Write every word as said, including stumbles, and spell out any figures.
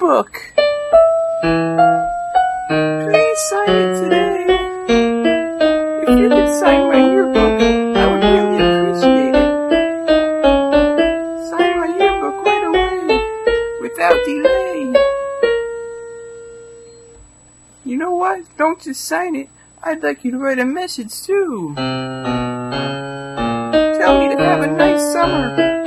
yearbook. Please sign it today. If you could sign my yearbook, I would really appreciate it. Sign my yearbook right away, without delay. You know what? Don't just sign it. I'd like you to write a message too. Tell me to have a nice summer.